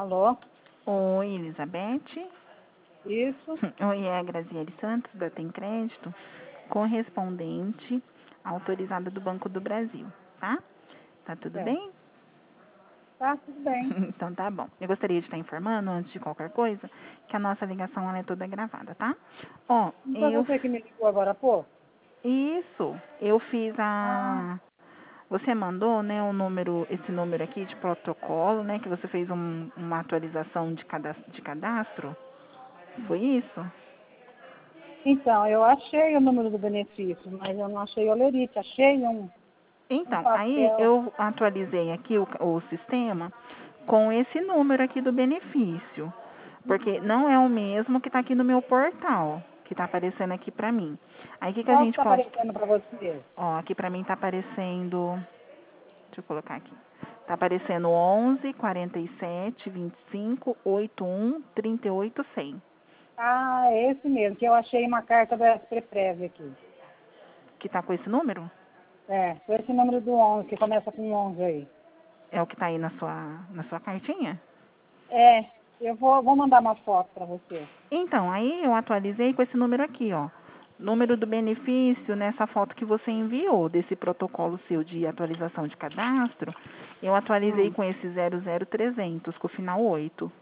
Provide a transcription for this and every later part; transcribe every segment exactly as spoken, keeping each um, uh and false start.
Alô? Oi, Elizabeth. Isso? Oi, é a Graziele Santos, da Tem Crédito, correspondente autorizada do Banco do Brasil, tá? Tá tudo É. bem? Tá, tudo bem. Então tá bom. Eu gostaria de estar informando, antes de qualquer coisa, que a nossa ligação ela é toda gravada, tá? Ó, Não foi eu... você que me ligou agora há pouco? Isso, eu fiz Ah, a... Você mandou, né, o número, esse número aqui de protocolo, né, que você fez um, uma atualização de cadastro, de cadastro? Foi isso? então, eu achei o número do benefício, mas eu não achei o lerite. Achei um, um Então, aí papel. eu atualizei aqui o, o sistema com esse número aqui do benefício, porque não é o mesmo que está aqui no meu portal, que está aparecendo aqui para mim. Aí o que, que a Qual que gente está pode... aparecendo para você? Ó, aqui para mim está aparecendo... Deixa eu colocar aqui. Está aparecendo onze, quarenta e sete, vinte e cinco, oitenta e um, trinta e oito, cem. Ah, é esse mesmo, que eu achei uma carta da Preprev aqui. Que está com esse número? É, foi esse número do onze, que começa com onze aí. É o que está aí na sua, na sua cartinha? É, eu vou, vou mandar uma foto para você. Então, aí eu atualizei com esse número aqui, ó. Número do benefício, nessa foto que você enviou, desse protocolo seu de atualização de cadastro, eu atualizei Hum, com esse zero zero trezentos, com o final oito.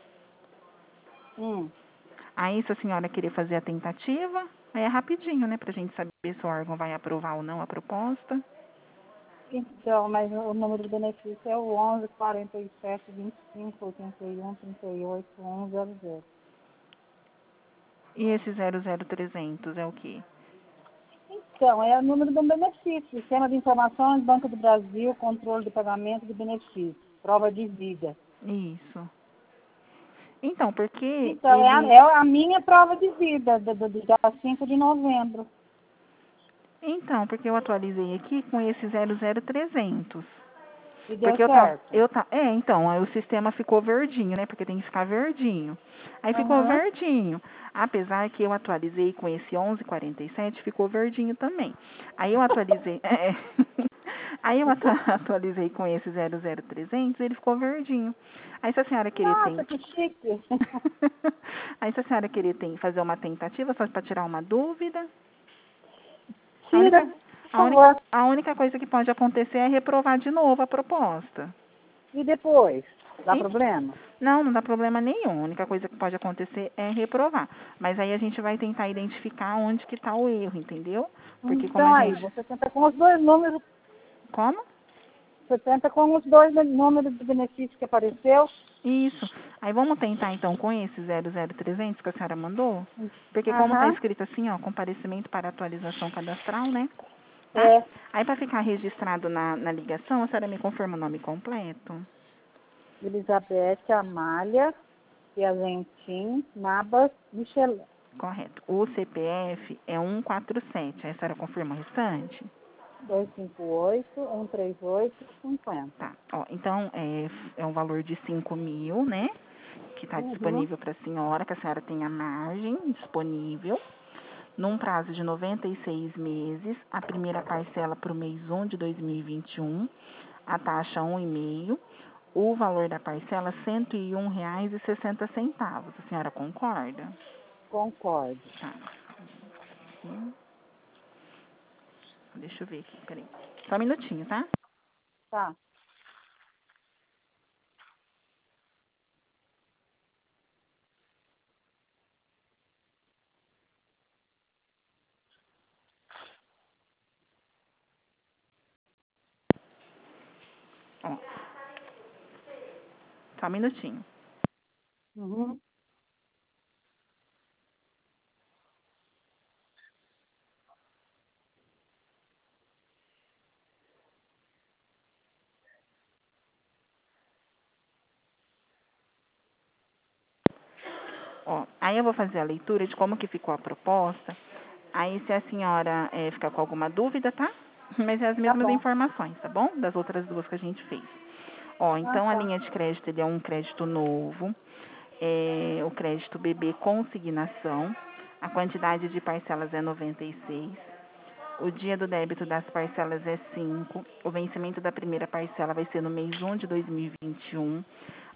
hum. Aí, se a senhora querer fazer a tentativa, aí é rapidinho, né, pra gente saber se o órgão vai aprovar ou não a proposta. Então, mas o número do benefício é o onze, quarenta e sete, vinte e cinco, oitenta e um, trinta e oito, onze, zero zero. E esse zero zero trezentos é o quê? Então, é o número do benefício. Sistema de Informações, Banco do Brasil, Controle de Pagamento de Benefícios, Prova de Vida. Isso. Então, porque Então, é a, ele... é a minha prova de vida, do, do, do dia cinco de novembro. Então, porque eu atualizei aqui com esse zero zero trezentos. E deu Porque eu tava, certo. eu tá, é, então, aí o sistema ficou verdinho, né? Porque tem que ficar verdinho. Aí ficou Aham. verdinho. Apesar que eu atualizei com esse onze quarenta e sete, ficou verdinho também. Aí eu atualizei, é, aí eu atu- atualizei com esse zero zero trezentos, ele ficou verdinho. Aí se a senhora querer tem, Nossa, que chique. aí se a senhora querer tem, fazer uma tentativa só para tirar uma dúvida, a Tira, única, por a única, favor. a única coisa que pode acontecer é reprovar de novo a proposta. E depois? Dá E problema? Não, não dá problema nenhum. A única coisa que pode acontecer é reprovar. Mas aí a gente vai tentar identificar onde que está o erro, entendeu? Porque como a Então, aí, gente... você tenta com os dois números. Como? Você tenta com os dois números de benefício que apareceu. Isso. Aí vamos tentar então com esse zero zero trezentos que a senhora mandou? Porque como está Aham. escrito assim, ó, comparecimento para atualização cadastral, né? Tá? É. Aí para ficar registrado na, na ligação, a senhora me confirma o nome completo? Elizabeth Amália Piazentin Nabas Michel. Correto. O C P F é cento e quarenta e sete. Aí a senhora confirma o restante? dois cinco oito, um três oito, cinquenta. Tá, ó, então é, é um valor de cinco mil, né? Que está Uhum. disponível para a senhora, que a senhora tem a margem disponível, num prazo de noventa e seis meses, a primeira parcela para o mês um de dois mil e vinte e um, a taxa um vírgula cinco, o valor da parcela cento e um reais e sessenta centavos. A senhora concorda? Concordo. Tá. Hum, Deixa eu ver aqui, peraí. Só um minutinho, tá? Tá. Ó, só um minutinho. Uhum. Ó, aí eu vou fazer a leitura de como que ficou a proposta. Aí se a senhora eh, ficar com alguma dúvida, tá? Mas é as Tá mesmas bom. informações, tá bom? Das outras duas que a gente fez. Ó, Ah, então a tá. linha de crédito ele é um crédito novo. É, o crédito B B consignação. A quantidade de parcelas é noventa e seis. O dia do débito das parcelas é cinco. O vencimento da primeira parcela vai ser no mês um de dois mil e vinte e um.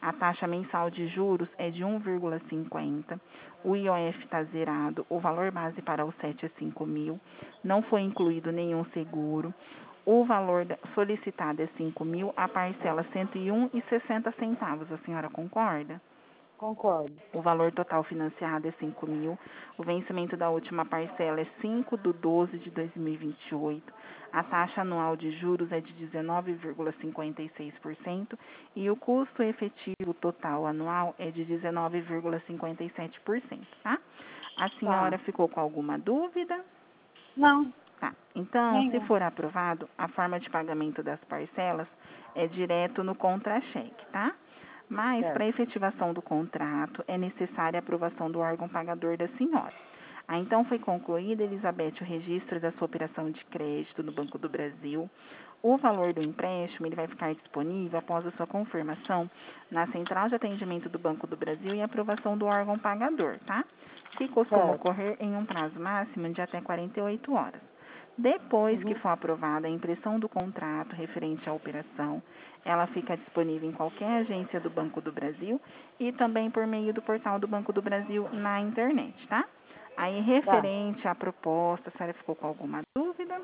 A taxa mensal de juros é de um vírgula cinquenta. O I O F está zerado. O valor base para o S E T é cinco mil. Não foi incluído nenhum seguro. O valor solicitado é cinco mil. A parcela cento e um e sessenta centavos. A senhora concorda? Concordo. O valor total financiado é cinco mil. O vencimento da última parcela é cinco de doze de dois mil e vinte e oito. A taxa anual de juros é de dezenove vírgula cinquenta e seis por cento e o custo efetivo total anual é de dezenove vírgula cinquenta e sete por cento, tá? A senhora Tá. ficou com alguma dúvida? Não, Tá. Então, se nenhum. for aprovado, a forma de pagamento das parcelas é direto no contra-cheque, tá? Mas, para a Certo. efetivação do contrato, é necessária a aprovação do órgão pagador da senhora. Ah, então, foi concluída, Elizabeth, o registro da sua operação de crédito no Banco do Brasil. O valor do empréstimo ele vai ficar disponível após a sua confirmação na central de atendimento do Banco do Brasil e aprovação do órgão pagador, tá? Que costuma Certo. ocorrer em um prazo máximo de até quarenta e oito horas. Depois que Uhum. for aprovada a impressão do contrato referente à operação, ela fica disponível em qualquer agência do Banco do Brasil e também por meio do portal do Banco do Brasil na internet, tá? Aí, Tá. referente à proposta, a senhora ficou com alguma dúvida?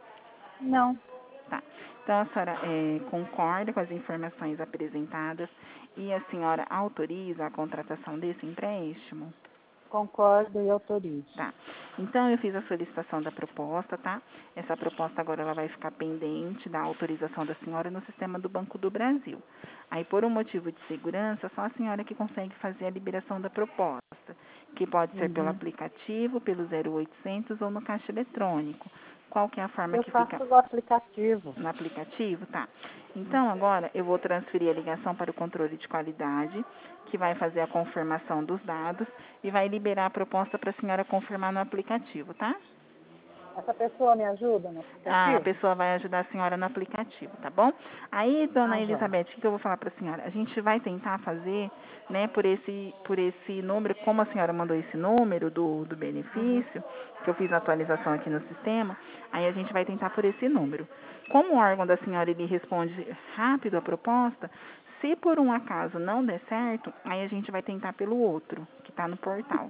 Não, Tá. Então, a senhora é, concorda com as informações apresentadas e a senhora autoriza a contratação desse empréstimo? concordo e autorizo. Tá. Então, eu fiz a solicitação da proposta, tá? Essa proposta agora ela vai ficar pendente da autorização da senhora no sistema do Banco do Brasil. Aí, por um motivo de segurança, só a senhora que consegue fazer a liberação da proposta, que pode ser pelo Uhum. aplicativo, pelo zero oitocentos ou no caixa eletrônico. Qual que é a forma Eu que fica faço o aplicativo. no aplicativo? Tá. Então, agora eu vou transferir a ligação para o controle de qualidade, que vai fazer a confirmação dos dados e vai liberar a proposta para a senhora confirmar no aplicativo, tá? Essa pessoa me ajuda no A aplicativo? pessoa vai ajudar a senhora no aplicativo, tá bom? Aí, dona Ah, já. Elizabeth, o que eu vou falar para a senhora? A gente vai tentar fazer, né, por esse, por esse número, como a senhora mandou esse número do, do Uhum. benefício, que eu fiz a atualização aqui no sistema, aí a gente vai tentar por esse número. Como o órgão da senhora ele responde rápido a proposta, se por um acaso não der certo, aí a gente vai tentar pelo outro, que está no portal.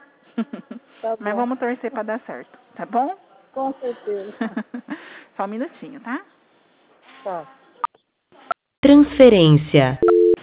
Tá Mas bom. vamos torcer para dar certo, tá bom? Com certeza. Só um minutinho, tá? Tá. Transferência.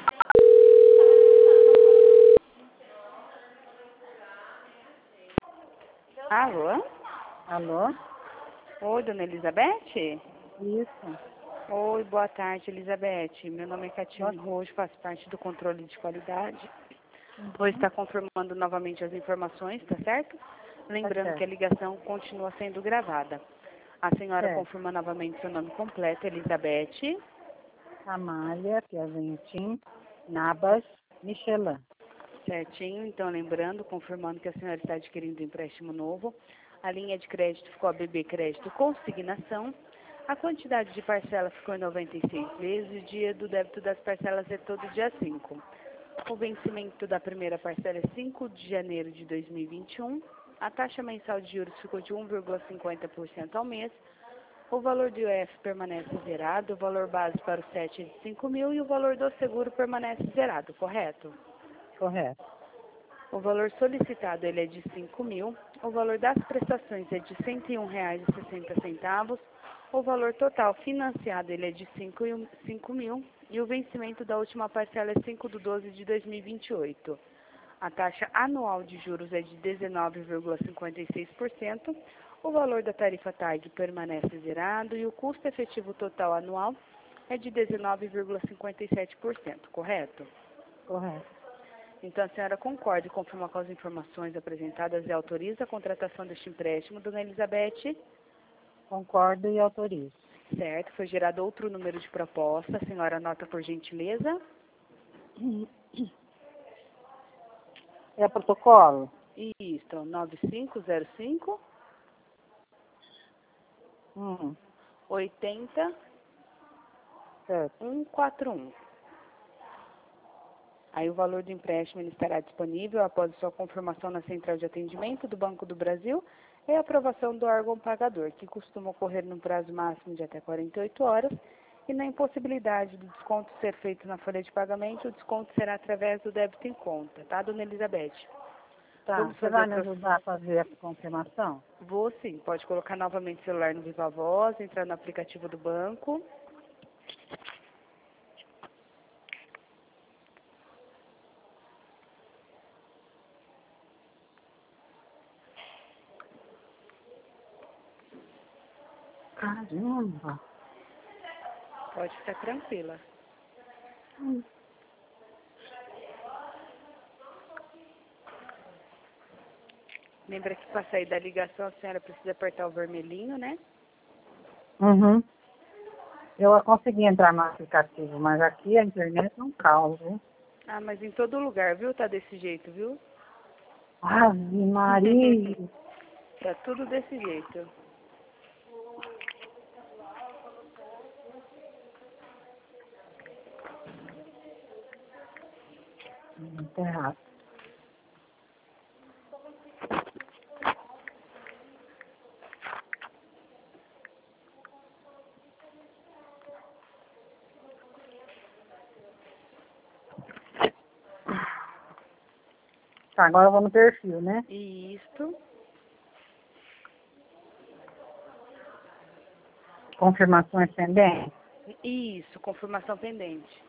Alô? Alô? Oi, dona Elizabeth? Isso. Oi, boa tarde, Elizabeth. Meu nome é Boa- Catiane Rojo, faço parte do controle de qualidade. Vou Uhum. estar confirmando novamente as informações, tá certo? Tá Lembrando que a certo. ligação continua sendo gravada. A senhora Certo. confirma novamente seu nome completo, Elizabeth. Amália, Piaventim, Nabas, Michelin. Certinho, então lembrando, confirmando que a senhora está adquirindo um empréstimo novo. A linha de crédito ficou a B B Crédito Consignação. A quantidade de parcela ficou em noventa e seis vezes e o dia do débito das parcelas é todo dia cinco. O vencimento da primeira parcela é cinco de janeiro de dois mil e vinte e um. A taxa mensal de juros ficou de um vírgula cinquenta por cento ao mês. O valor do I O F permanece zerado, o valor base para o S E T é de cinco mil e o valor do seguro permanece zerado, correto? Correto. O valor solicitado ele é de cinco mil, o valor das prestações é de cento e um reais e sessenta centavos, o valor total financiado ele é de cinco mil e o vencimento da última parcela é cinco de doze de dois mil e vinte e oito. A taxa anual de juros é de dezenove vírgula cinquenta e seis por cento, o valor da tarifa T A G permanece zerado e o custo efetivo total anual é de dezenove vírgula cinquenta e sete por cento, correto? Correto. Então, a senhora concorda e confirma com as informações apresentadas e autoriza a contratação deste empréstimo, dona Elizabeth? Concordo e autorizo. Certo, foi gerado outro número de proposta. A senhora anota por gentileza. É protocolo? Isso, nove cinco zero cinco, Hum, oitenta, certo. cento e quarenta e um. Aí o valor do empréstimo ele estará disponível após sua confirmação na central de atendimento do Banco do Brasil e a aprovação do órgão pagador, que costuma ocorrer num prazo máximo de até quarenta e oito horas, E na impossibilidade do desconto ser feito na folha de pagamento, o desconto será através do débito em conta, tá, dona Elizabeth? Tá, Vamos você fazer vai o me processo. ajudar a fazer essa confirmação? Vou sim, pode colocar novamente o celular no Viva Voz, entrar no aplicativo do banco. Caramba. Pode ficar tranquila. Hum. Lembra que para sair da ligação a senhora precisa apertar o vermelhinho, né? Uhum. Eu consegui entrar no aplicativo, mas aqui a internet é um caos, viu? Ah, mas em todo lugar, viu? Tá desse jeito, viu? Ave Maria. Tá tudo desse jeito. Muito errado. Tá, agora eu vou no perfil, né? Isto. Confirmações pendentes. Isso, confirmação pendente.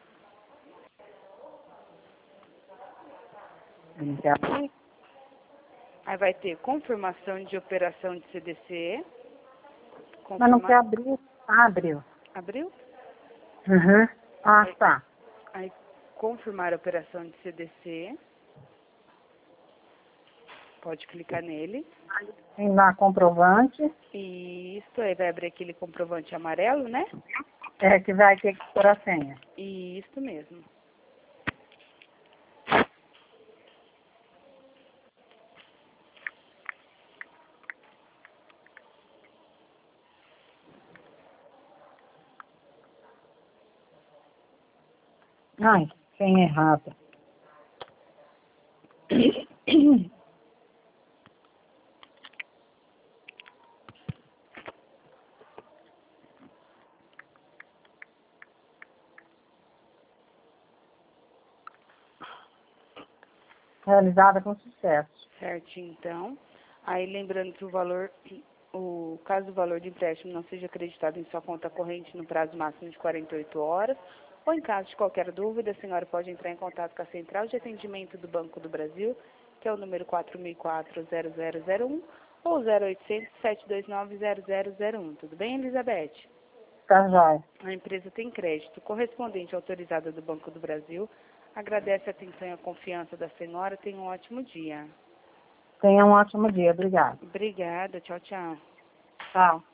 Não quer abrir? Aí vai ter confirmação de operação de C D C. Mas não Confirma... quer abrir. Ah, abriu. Abriu? Uhum. Ah, tá. Aí confirmar a operação de C D C. Pode clicar nele. Tem lá comprovante. Isso, aí vai abrir aquele comprovante amarelo, né? É que vai ter que pôr a senha. Isso mesmo. Ai, senha errada. Realizada com sucesso. Certinho, então. Aí lembrando que o valor, o caso do valor de empréstimo não seja acreditado em sua conta corrente no prazo máximo de quarenta e oito horas, ou em caso de qualquer dúvida, a senhora pode entrar em contato com a Central de Atendimento do Banco do Brasil, que é o número quatro mil e quatro, zero zero zero um, ou zero oitocentos, sete dois nove, zero zero zero um. Tudo bem, Elizabeth? Tá jóia. A empresa tem crédito correspondente autorizada do Banco do Brasil. Agradece a atenção e a confiança da senhora. Tenha um ótimo dia. Tenha um ótimo dia. Obrigada. Obrigada. Tchau, tchau. Tchau.